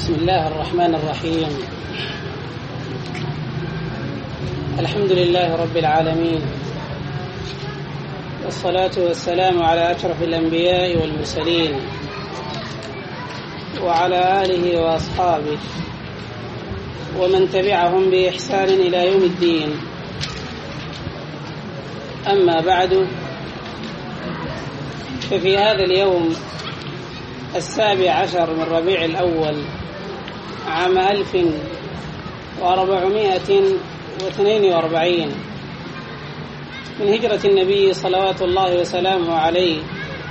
بسم الله الرحمن الرحيم. الحمد لله رب العالمين، والصلاة والسلام على أشرف الأنبياء والمرسلين وعلى آله وأصحابه ومن تبعهم بإحسان إلى يوم الدين. أما بعد، ففي هذا اليوم 17 من ربيع الأول عام 1442 من هجرة النبي صلوات الله وسلامه عليه،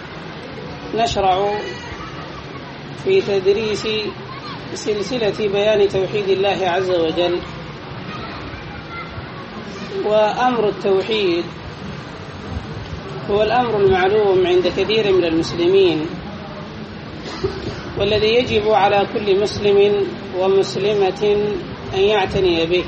نشرع في تدريس سلسلة بيان توحيد الله عز وجل. وأمر التوحيد هو الأمر المعلوم عند كثير من المسلمين، والذي يجب على كل مسلم ومسلمة أن يعتني به،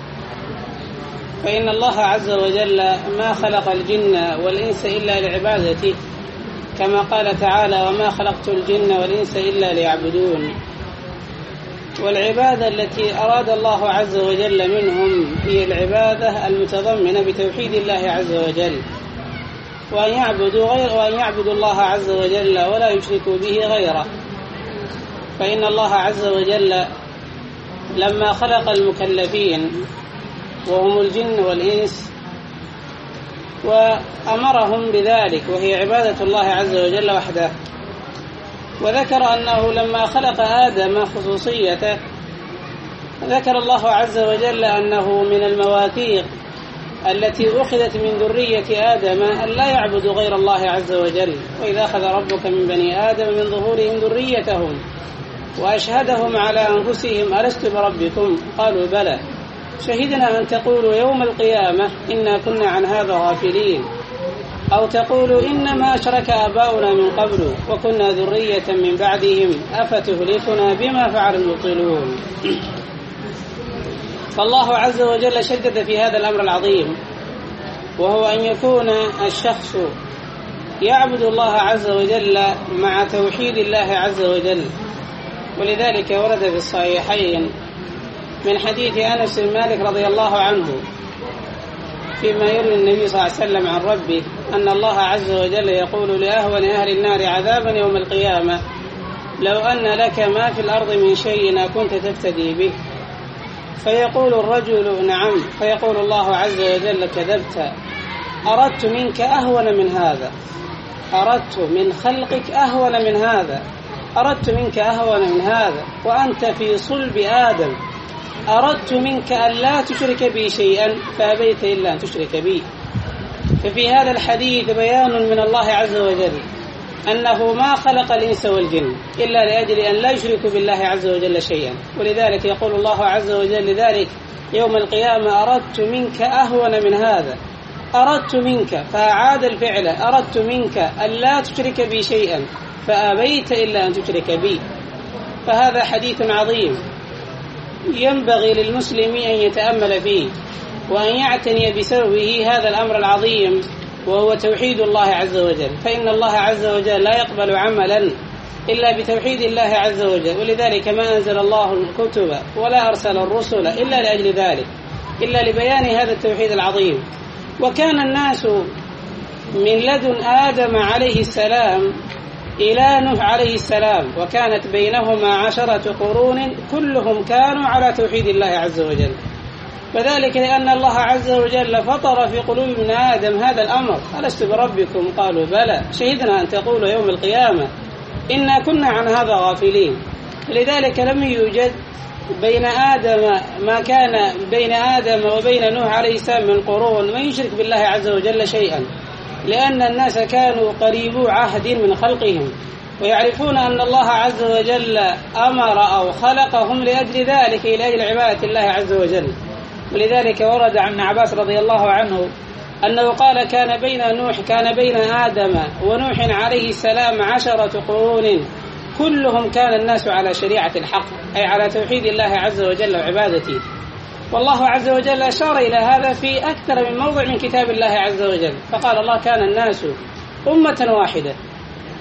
فإن الله عز وجل ما خلق الجن والإنس إلا لعبادته، كما قال تعالى: وما خلقت الجن والإنس إلا ليعبدون. والعبادة التي أراد الله عز وجل منهم هي العبادة المتضمنة بتوحيد الله عز وجل، وأن يعبدوا الله عز وجل ولا يشركوا به غيره. فإن الله عز وجل لما خلق المكلفين وهم الجن والإنس وأمرهم بذلك، وهي عبادة الله عز وجل وحده، وذكر أنه لما خلق آدم خصوصيته، ذكر الله عز وجل أنه من المواثيق التي أخذت من ذرية آدم أن لا يعبدوا غير الله عز وجل. وإذا أخذ ربك من بني آدم من ظهورهم ذريتهم وأشهدهم على أنفسهم ألست بربكم؟ قالوا بلى، شهدنا أن تقولوا يوم القيامة إنا كنا عن هذا غافلين، أو تقولوا إنما أشرك آباؤنا من قبل وكنا ذرية من بعدهم أفتهلكنا بما فعل المبطلون. فالله عز وجل شدد في هذا الأمر العظيم، وهو أن يكون الشخص يعبد الله عز وجل مع توحيد الله عز وجل. ولذلك ورد في الصحيحين من حديث أنس بن مالك رضي الله عنه فيما يروي النبي صلى الله عليه وسلم عن ربه أن الله عز وجل يقول لأهون أهل النار عذابا يوم القيامة: لو أن لك ما في الأرض من شيء كنت تفتدي به. فيقول الرجل: نعم. فيقول الله عز وجل: كذبت، أردت منك أهون من هذا، أردت من خلقك أهون من هذا، أردت منك أهون من هذا، وأنت في صلب آدم، أردت منك أن لا تشرك بي شيئا فأبيت إلا أن تشرك بي. ففي هذا الحديث بيان من الله عز وجل أنه ما خلق الإنس والجن إلا لأجل أن لا يشركوا بالله عز وجل شيئا. ولذلك يقول الله عز وجل لذلك يوم القيامة: أردت منك أهون من هذا، أردت منك، فأعاد الفعل: أردت منك أن لا تشرك بي شيئا فأبيت إلا أن تشرك بي. فهذا حديث عظيم ينبغي للمسلم أن يتأمل فيه وأن يعتني بسببه هذا الأمر العظيم، وهو توحيد الله عز وجل. فإن الله عز وجل لا يقبل عملا إلا بتوحيد الله عز وجل، ولذلك ما أنزل الله الكتب ولا أرسل الرسل إلا لأجل ذلك، إلا لبيان هذا التوحيد العظيم. وكان الناس من لدن آدم عليه السلام إلى نوح عليه السلام، وكانت بينهما 10 قرون كلهم كانوا على توحيد الله عز وجل. وذلك لأن الله عز وجل فطر في قلوب من آدم هذا الأمر: ألست بربكم؟ قالوا بلى، شهدنا أن تقولوا يوم القيامة إنا كنا عن هذا غافلين. لذلك لم يوجد بين آدم ما كان بين آدم وبين نوح عليه السلام من قرون من يشرك بالله عز وجل شيئا، لأن الناس كانوا قريبو عهد من خلقهم، ويعرفون أن الله عز وجل أمر أو خلقهم لأجل ذلك، لأجل عبادة الله عز وجل. ولذلك ورد عن عباس رضي الله عنه أنه قال: كان بين آدم ونوح عليه السلام 10 قرون كلهم كان الناس على شريعة الحق، أي على توحيد الله عز وجل وعبادته. والله عز وجل أشار إلى هذا في أكثر من موضع من كتاب الله عز وجل، فقال الله: كان الناس أمة واحدة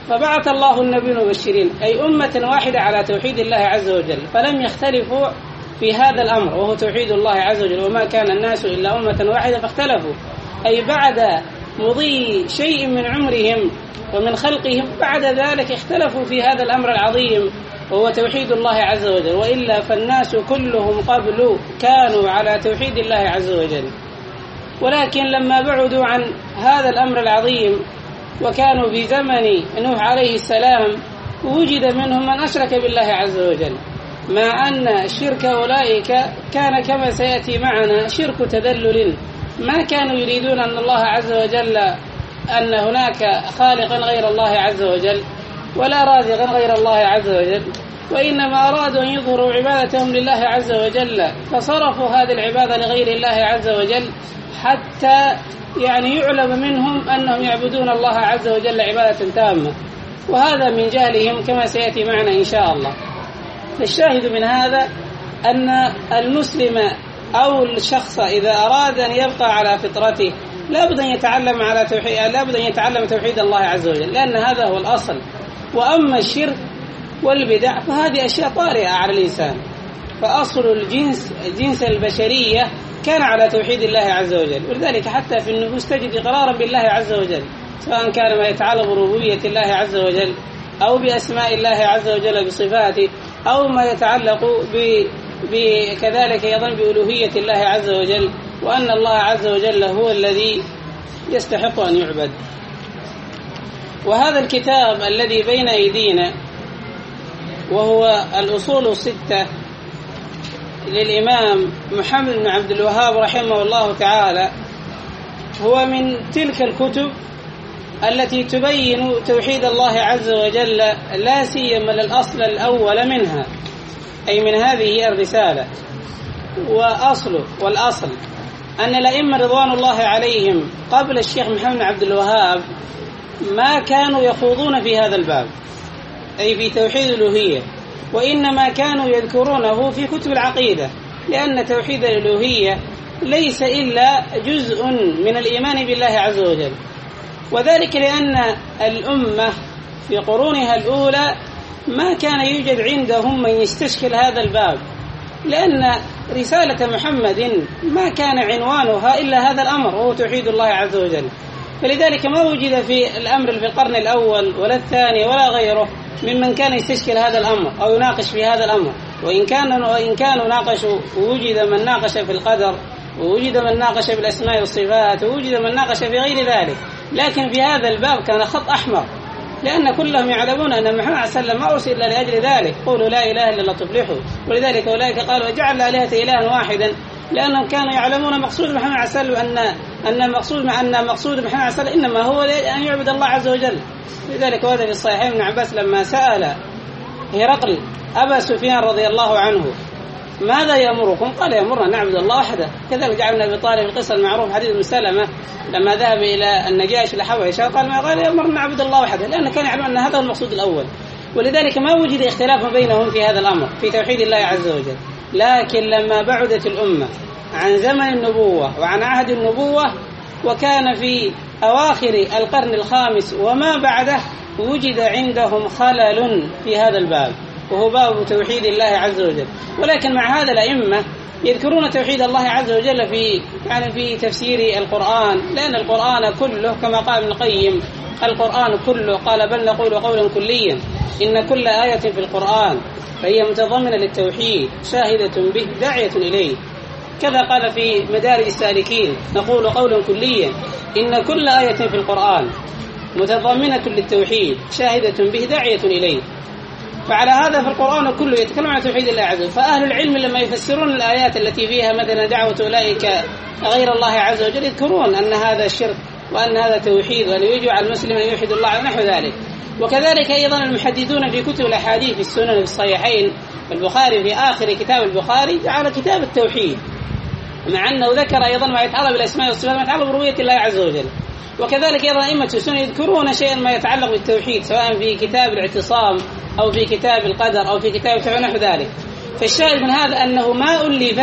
فبعث الله النبي المبشرين أي أمة واحدة على توحيد الله عز وجل، فلم يختلفوا في هذا الأمر وهو توحيد الله عز وجل. وما كان الناس إلا أمة واحدة فاختلفوا، أي بعد مضي شيء من عمرهم ومن خلقهم بعد ذلك اختلفوا في هذا الأمر العظيم وهو توحيد الله عز وجل. وإلا فالناس كلهم قبل كانوا على توحيد الله عز وجل، ولكن لما بعدوا عن هذا الأمر العظيم وكانوا في زمن نوح عليه السلام وجد منهم من أشرك بالله عز وجل، مع أن شرك أولئك كان كما سيأتي معنا شرك تذلل، ما كانوا يريدون أن الله عز وجل أن هناك خالقا غير الله عز وجل ولا رازقا غير الله عز وجل، وإنما أرادوا أن يظهروا عبادتهم لله عز وجل فصرفوا هذه العبادة لغير الله عز وجل حتى يعلم منهم أنهم يعبدون الله عز وجل عبادة تامة، وهذا من جهلهم كما سيأتي معنا إن شاء الله. فالشاهد من هذا أن المسلم أو الشخص إذا أراد أن يبقى على فطرته لابد أن يتعلم توحيد الله عز وجل، لأن هذا هو الأصل. وأما الشرك والبدع فهذه أشياء طارئة على الإنسان، فأصل جنس البشرية كان على توحيد الله عز وجل، ولذلك حتى في النفوس تجد إقرارا بالله عز وجل، سواء كان ما يتعلق بربوبية الله عز وجل أو بأسماء الله عز وجل بصفاته، أو ما يتعلق كذلك أيضا بألوهية الله عز وجل، وأن الله عز وجل هو الذي يستحق أن يعبد. وهذا الكتاب الذي بين أيدينا وهو الأصول الستة للإمام محمد بن عبد الوهاب رحمه الله تعالى هو من تلك الكتب التي تبين توحيد الله عز وجل، لا سيما الأصل الأول منها، أي من هذه الرسالة. والأصل أن الأئمة رضوان الله عليهم قبل الشيخ محمد بن عبد الوهاب ما كانوا يخوضون في هذا الباب، أي في توحيد الألوهية، وإنما كانوا يذكرونه في كتب العقيدة، لأن توحيد الألوهية ليس إلا جزء من الإيمان بالله عز وجل، وذلك لأن الأمة في قرونها الأولى ما كان يوجد عندهم من يستشكل هذا الباب، لأن رسالة محمد ما كان عنوانها إلا هذا الأمر وهو توحيد الله عز وجل، فلذلك ما وجد في الأمر في القرن الأول ولا الثاني ولا غيره ممن كان يستشكل هذا الأمر أو يناقش في هذا الأمر، وإن كانوا ناقشوا، ووجد من ناقش في القدر، ووجد من ناقش في الأسماء والصفات، ووجد من ناقش في غير ذلك، لكن في هذا الباب كان خط أحمر، لأن كلهم يعلمون أن محمد صلى الله عليه وسلم ما أرسل إلا لأجل ذلك، قولوا لا إله إلا الله تفلحوا، ولذلك أولئك قالوا اجعل آلهة إلها واحدا، لأنهم كانوا يعلمون مقصود محمد صلى الله عليه وسلم أن مقصود محمد صلى الله عليه وسلم إنما هو أن يعبد الله عز وجل. لذلك وهذا في الصحيحين ابن عباس لما سأل هرقل أبا سفيان رضي الله عنه ماذا يأمركم؟ قال يأمرنا نعبد الله وحده. كذلك جعلنا أبي طالب القصة المعروف حديث مسلمة لما ذهب إلى النجاشي لحوشه قال يأمرنا نعبد الله وحده، لأنه كان يعلم أن هذا هو المقصود الأول، ولذلك ما وجد اختلاف بينهم في هذا الأمر في توحيد الله عز وجل. لكن لما بعدت الأمة عن زمن النبوة وعن عهد النبوة وكان في أواخر القرن الخامس وما بعده وجد عندهم خلل في هذا الباب وهو باب توحيد الله عز وجل. ولكن مع هذا الأئمة يذكرون توحيد الله عز وجل في تفسير القرآن، لأن القرآن كله كما قال ابن القيم القرآن كله قال بل نقول قولا كليا إن كل آية في القرآن فهي متضمنة للتوحيد شاهدة به داعية إليه. كذا قال في مدارج السالكين نقول قولا كليا إن كل آية في القرآن متضمنة للتوحيد شاهدة به داعية إليه. فعلى هذا في القرآن كله يتكلم عن توحيد الله عز وجل. فأهل العلم لما يفسرون الآيات التي فيها مثلا دعوة أولئك غير الله عز وجل يذكرون أن هذا شرك وأن هذا توحيد وأن يجب على المسلم أن يوحد الله نحو ذلك. وكذلك أيضا المحدثون في كتب الأحاديث في السنن في الصحيحين البخاري في آخر كتاب البخاري جعل كتاب التوحيد، مع أنه ذكر أيضا ما يتعلق بالأسماء والصفات ما يتعلق بربوبية الله عز وجل. وكذلك أيضا أئمة السنة يذكرون شيئا ما يتعلق بالتوحيد سواء في كتاب الاعتصام أو في كتاب القدر أو في كتاب نحو ذلك. فالشاهد من هذا أنه ما ألف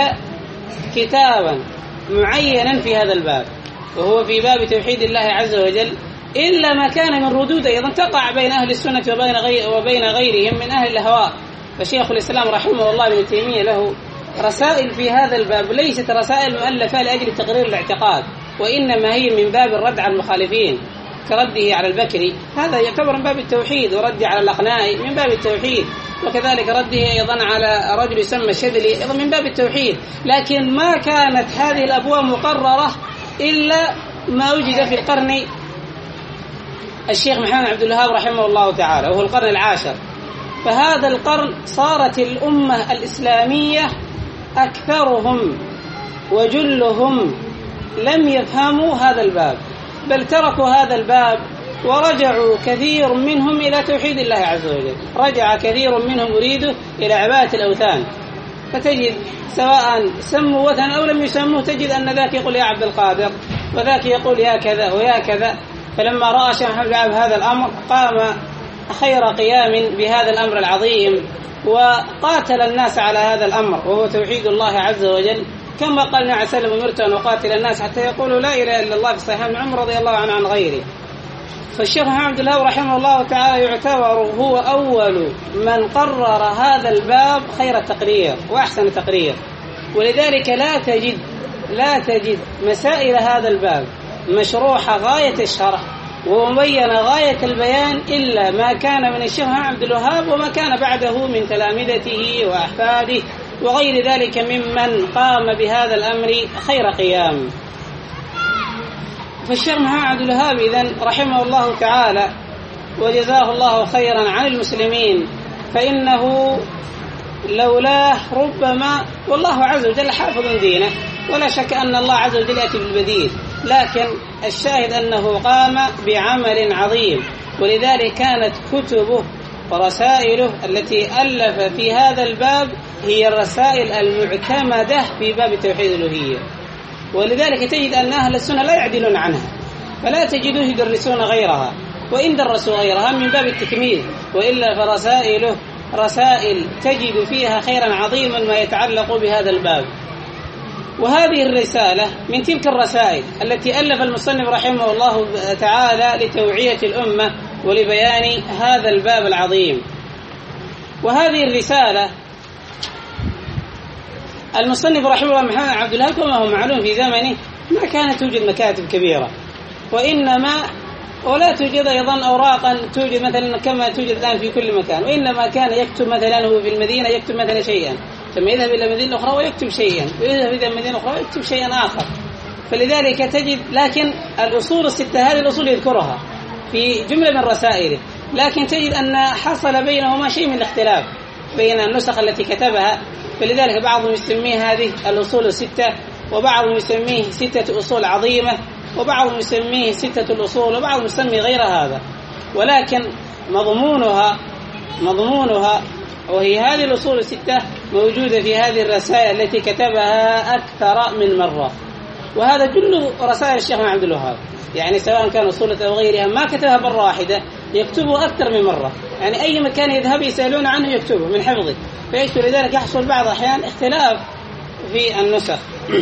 كتابا معينا في هذا الباب وهو في باب توحيد الله عز وجل إلا ما كان من ردود أيضا تقع بين أهل السنة وبين غيرهم من أهل الهواء. فشيخ الإسلام رحمه الله ابن تيمية له رسائل في هذا الباب، ليست رسائل مؤلفة لأجل تقرير الاعتقاد، وإنما هي من باب الرد على المخالفين كرده على البكري، هذا يعتبر من باب التوحيد، ورد على الأخنائي من باب التوحيد، وكذلك رده أيضا على رجل يسمى الشذلي أيضا من باب التوحيد. لكن ما كانت هذه الأبواب مقررة إلا ما وجد في القرن الشيخ محمد عبد الوهاب رحمه الله تعالى، وهو القرن العاشر. فهذا القرن صارت الأمة الإسلامية أكثرهم وجلهم لم يفهموا هذا الباب، بل تركوا هذا الباب ورجعوا كثير منهم إلى توحيد الله عز وجل، رجع كثير منهم يريده إلى عبادة الأوثان. فتجد سواء سموا وثن أو لم يسموه، تجد أن ذاك يقول يا عبد القادر، وذاك يقول يا كذا ويا كذا. فلما رأى شيخ محمد العاب هذا الأمر قام خير قيام بهذا الأمر العظيم، وقاتل الناس على هذا الأمر، وهو توحيد الله عز وجل، كما قال النبي عليه الصلاة والسلام أمرت أن أقاتل الناس حتى يقولوا لا إله إلا الله، في صحيح ابن عمر رضي الله عنه عن غيره. فالشيخ محمد عبد الوهاب رحمه الله تعالى يعتبر هو أول من قرر هذا الباب خير تقرير وأحسن تقرير، ولذلك لا تجد مسائل هذا الباب مشروحة غاية الشرح ومبينة غاية البيان إلا ما كان من الشيخ محمد عبد الوهاب وما كان بعده من تلامذته وأحفاده وغير ذلك ممن قام بهذا الأمر خير قيام. فالشيخ محمد عبد الوهاب إذن رحمه الله تعالى وجزاه الله خيرا عن المسلمين، فإنه لولاه ربما، والله عز وجل حافظ دينه، ولا شك أن الله عز وجل يأتي بالبديل، لكن الشاهد أنه قام بعمل عظيم، ولذلك كانت كتبه ورسائله التي ألف في هذا الباب هي الرسائل المعتمدة في باب توحيد الألوهية. ولذلك تجد أن أهل السنة لا يعدلون عنها، فلا تجدوه يدرسون غيرها، وإن درسوا غيرها من باب التكميل، وإلا فرسائله رسائل تجد فيها خيرا عظيما ما يتعلق بهذا الباب. وهذه الرسالة من تلك الرسائل التي ألف المصنف رحمه الله تعالى لتوعية الأمة ولبيان هذا الباب العظيم. وهذه الرسالة المصنف رحمه الله محمد عبد الوهاب كما هو معلوم في زمنه ما كانت توجد مكاتب كبيرة، وإنما ولا توجد أيضا أوراقا توجد مثلا كما توجد الآن في كل مكان، وإنما كان يكتب مثلا هو في المدينة يكتب مثلا شيئا، ثم يذهب إلى مدينة أخرى ويكتب شيئا، ويذهب إلى مدينة أخرى ويكتب شيئا آخر. فلذلك تجد، لكن الأصول الستة هذه الأصول يذكرها في جملة من رسائله، لكن تجد أن حصل بينهما شيء من الاختلاف بين النسخ التي كتبها. فلذلك بعضهم يسميه هذه الأصول الستة، وبعضهم يسميه 6 أصول عظيمة، وبعضهم يسميه 6 الأصول، وبعضهم يسمي غير هذا، ولكن مضمونها وهي هذه الأصول 6 موجودة في هذه الرسائل التي كتبها أكثر من مرة. وهذا كله رسائل الشيخ محمد عبد الوهاب، يعني سواء كان أصولة أو غيرها ما كتبها مرة واحدة، يكتبه أكثر من مرة، يعني أي مكان يذهب يسألون عنه يكتبه من حفظه، فيكتب. لذلك يحصل بعض الأحيان اختلاف في النسخ.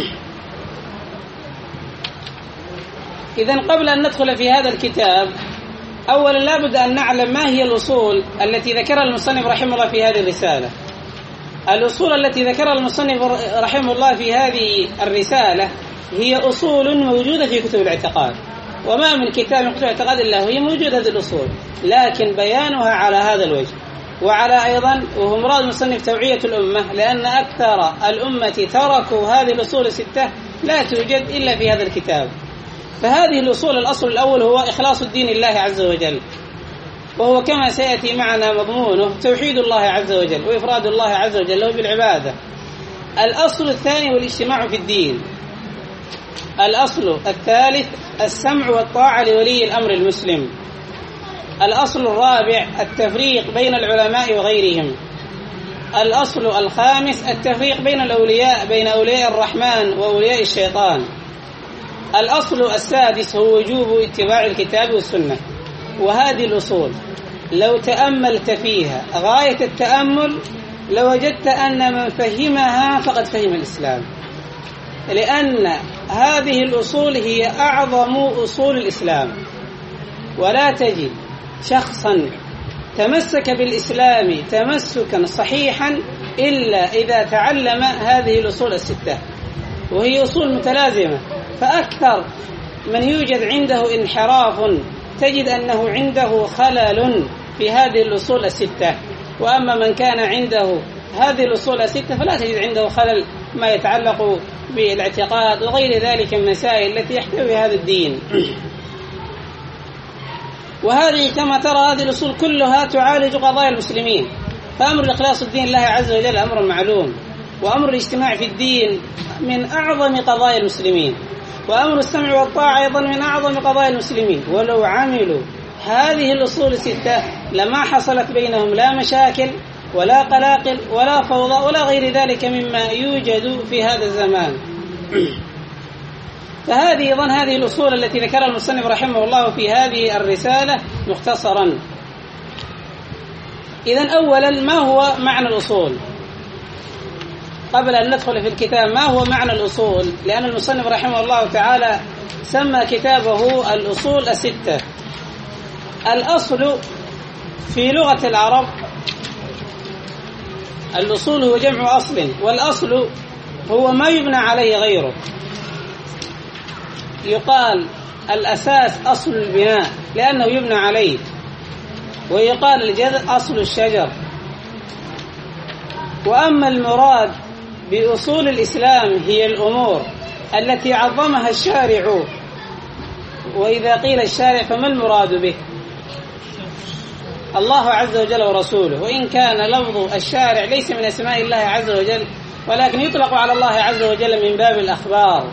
إذن قبل أن ندخل في هذا الكتاب، أولا لابد أن نعلم ما هي الأصول التي ذكرها المصنف رحمه الله في هذه الرسالة. الأصول التي ذكرها المصنف رحمه الله في هذه الرسالة هي أصول موجودة في كتب الاعتقاد، وما من كتاب من كتب الاعتقاد إلا هي موجودة هذه الأصول، لكن بيانها على هذا الوجه، وعلى أيضا وهو مراد المصنف توعية الأمة، لأن أكثر الأمة تركوا هذه الأصول 6 لا توجد إلا في هذا الكتاب. فهذه الأصول، الأصل الأول هو إخلاص الدين لله عز وجل، وهو كما سيأتي معنا مضمونه توحيد الله عز وجل وإفراد الله عز وجل له بالعبادة. الأصل الثاني والاجتماع في الدين. الأصل الثالث السمع والطاعة لولي الأمر المسلم. الأصل الرابع التفريق بين العلماء وغيرهم. الأصل الخامس التفريق بين أولياء الرحمن وأولياء الشيطان. الأصل السادس هو وجوب اتباع الكتاب والسنة. وهذه الأصول لو تأملت فيها غاية التأمل لوجدت أن من فهمها فقد فهم الإسلام، لأن هذه الأصول هي أعظم أصول الإسلام، ولا تجد شخصا تمسك بالإسلام تمسكا صحيحا إلا إذا تعلم هذه الأصول الستة، وهي أصول متلازمة. فأكثر من يوجد عنده انحراف تجد أنه عنده خلل في هذه الأصول الستة، وأما من كان عنده هذه الأصول الستة فلا تجد عنده خلل ما يتعلق بالاعتقاد وغير ذلك من المسائل التي يحتوي هذا الدين. وهذه كما ترى هذه الأصول كلها تعالج قضايا المسلمين. فأمر الإخلاص الدين الله عز وجل أمر معلوم، وأمر الاجتماع في الدين من أعظم قضايا المسلمين، وأمر السمع والطاعة أيضا من أعظم قضايا المسلمين. ولو عملوا هذه الأصول الستة لما حصلت بينهم لا مشاكل ولا قلاقل ولا فوضى ولا غير ذلك مما يوجد في هذا الزمان. فهذه أيضا هذه الأصول التي ذكرها المصنف رحمه الله في هذه الرسالة مختصرا. إذن أولا ما هو معنى الأصول؟ قبل أن ندخل في الكتاب ما هو معنى الأصول؟ لأن المصنف رحمه الله تعالى سمى كتابه الأصول الستة. الأصل في لغة العرب الأصول هو جمع أصل، والأصل هو ما يبنى عليه غيره. يقال الأساس أصل البناء لأنه يبنى عليه، ويقال الجذر أصل الشجر. وأما المراد بأصول الإسلام هي الأمور التي عظمها الشارع. وإذا قيل الشارع فما المراد به؟ الله عز وجل ورسوله، وإن كان لفظ الشارع ليس من أسماء الله عز وجل ولكن يطلق على الله عز وجل من باب الأخبار.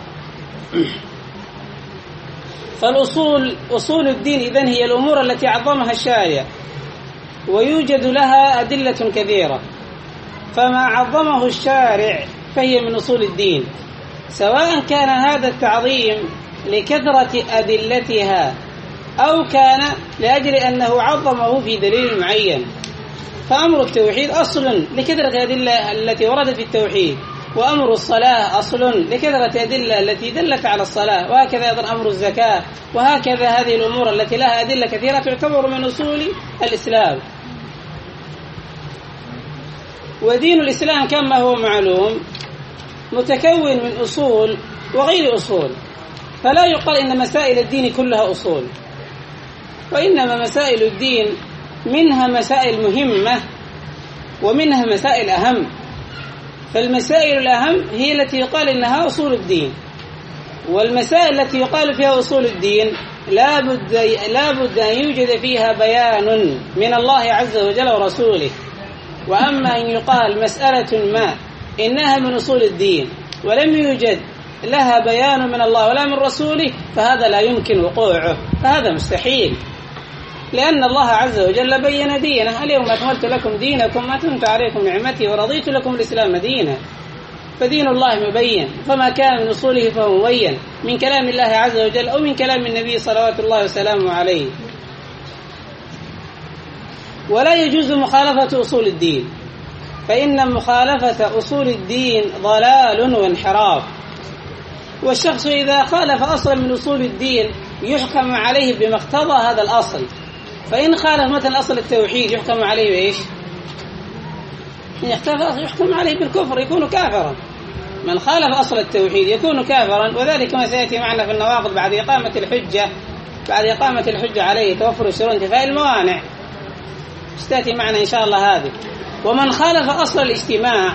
فالأصول أصول الدين إذن هي الأمور التي عظمها الشارع، ويوجد لها أدلة كثيرة، فما عظمه الشارع فهي من أصول الدين، سواء كان هذا التعظيم لكثرة أدلتها أو كان لأجل أنه عظمه في دليل معين. فأمر التوحيد أصل لكثرة الأدلة التي وردت في التوحيد، وأمر الصلاة أصل لكثرة أدلة التي دلت على الصلاة، وهكذا أيضا أمر الزكاة، وهكذا هذه الأمور التي لها أدلة كثيرة تعتبر من أصول الإسلام. ودين الإسلام كما هو معلوم متكون من أصول وغير أصول، فلا يقال إن مسائل الدين كلها أصول، وإنما مسائل الدين منها مسائل مهمة ومنها مسائل أهم. فالمسائل الأهم هي التي يقال إنها أصول الدين، والمسائل التي يقال فيها أصول الدين لا بد أن يوجد فيها بيان من الله عز وجل ورسوله. وأما أن يقال مسألة ما إنها من أصول الدين ولم يوجد لها بيان من الله ولا من رسوله فهذا لا يمكن وقوعه، فهذا مستحيل، لأن الله عز وجل بين دينه: اليوم أكملت لكم دينكم وأتممت عليكم نعمتي ورضيت لكم الإسلام دينا. فدين الله مبين، فما كان من أصوله فهو مبين من كلام الله عز وجل أو من كلام النبي صلوات الله وسلامه عليه. ولا يجوز مخالفة أصول الدين، فإن مخالفة أصول الدين ضلال وانحراف. والشخص إذا خالف أصلا من أصول الدين يحكم عليه بما اقتضى هذا الأصل. فإن خالف مثلا أصل التوحيد يحكم عليه بإيش؟ يحكم عليه بالكفر، يكون كافرا. من خالف أصل التوحيد يكون كافرا، وذلك ما سيأتي معنا في النواقض بعد إقامة الحجة عليه، توفر الشروط، انتفاء الموانع، ستأتي معنا إن شاء الله هذه. ومن خالف أصل الاجتماع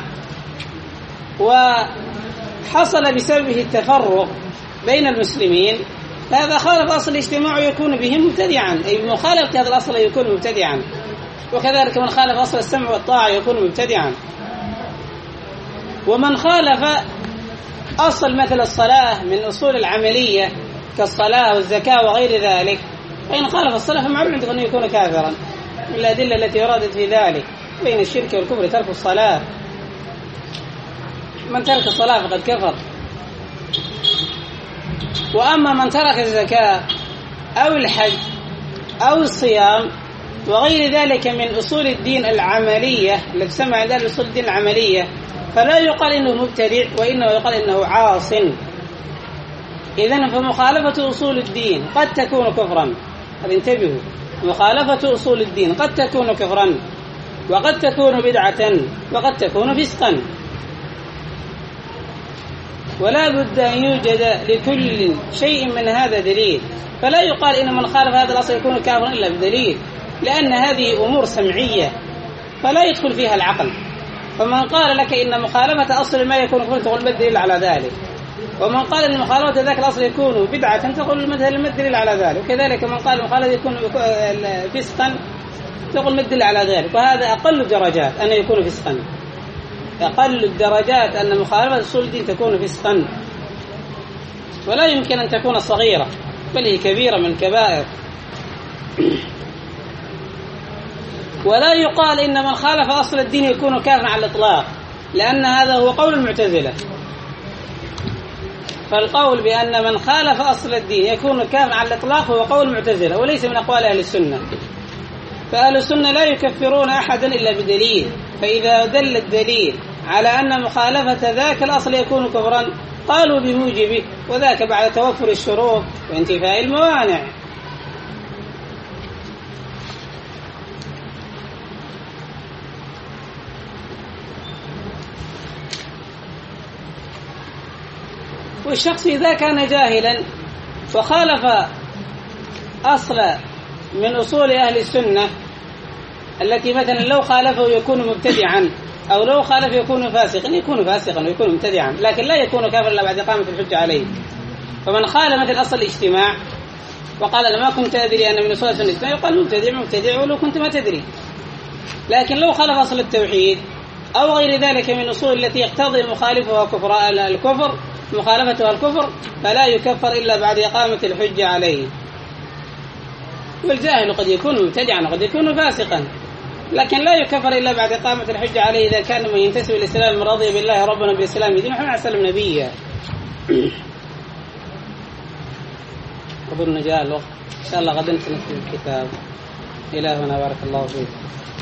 وحصل بسببه التفرق بين المسلمين فهذا خالف أصل الاجتماع ويكون به مبتدعا، أي مخالفة هذا الأصل يكون مبتدعا. وكذلك من خالف أصل السمع والطاعة يكون مبتدعا. ومن خالف أصل مثل الصلاة من أصول العملية كالصلاة والزكاة وغير ذلك، فإن خالف الصلاة فمعلوم عندك أنه يكون كافرا. الأدلة التي وردت في ذلك بين الشرك والكفر ترك الصلاة، من ترك الصلاة فقد كفر. وأما من ترك الزكاة أو الحج أو الصيام وغير ذلك من أصول الدين العملية التي تسمى عندنا أصول الدين العملية فلا يقال إنه مبتدع، وإنه يقال إنه عاص. إذن فمخالفة أصول الدين قد تكون كفرا هذا انتبهوا. مخالفة أصول الدين قد تكون كفرا وقد تكون بدعة وقد تكون فسقا، ولا بد أن يوجد لكل شيء من هذا دليل. فلا يقال إن من خالف هذا الأصل يكون كافرا إلا بدليل، لأن هذه أمور سمعية فلا يدخل فيها العقل. فمن قال لك إن مخالفة أصل ما يكون كفرا تقول ما الدليل على ذلك، ومن قال إن مخالفة ذاك الأصل يكون بدعة تقول ما الدليل على ذلك، وكذلك من قال مخالفة يكون فسقا تقول ما الدليل على ذلك. وهذا أقل الدرجات أن يكون فسقا، أقل الدرجات أن مخالفة أصول الدين تكون فسقا، ولا يمكن أن تكون صغيرة بل هي كبيرة من الكبائر. ولا يقال إن من خالف أصل الدين يكون كافرا على الإطلاق، لأن هذا هو قول المعتزلة. فالقول بأن من خالف أصل الدين يكون كافرا على الإطلاق هو قول المعتزلة وليس من أقوال أهل السنة. فأهل السنة لا يكفرون أحدا إلا بدليل، فإذا دل الدليل على أن مخالفة ذاك الأصل يكون كفرا قالوا بموجبه، وذاك بعد توفر الشروط وانتفاء الموانع. والشخص إذا كان جاهلا وخالف أصل من أصول أهل السنة التي مثلا لو خالفه يكون مبتدعا، أو لو خالف يكون فاسقا، يكون فاسقا ويكون مبتدعا، لكن لا يكون كافرا إلا بعد إقامة الحجة عليه. فمن خالف مثل أصل الاجتماع وقال أنا ما كنت أدري أن من أصول الاجتماع يقال مبتدع ولو كنت ما تدري. لكن لو خالف أصل التوحيد أو غير ذلك من أصول التي يقتضي مخالفها الكفر مخالفتها الكفر فلا يكفر إلا بعد إقامة الحجة عليه. والجاهل قد يكون مبتدعا وقد يكون فاسقا، لكن لا يكفر إلا بعد إقامة الحجة عليه إذا كان من ينتسب الإسلام المرضي بالله ربنا بالإسلام دين محمد عليه السلام نبيا. أظن جاء الوقت، إن شاء الله غدا نكتب الكتاب. إلهنا بارك الله فيك.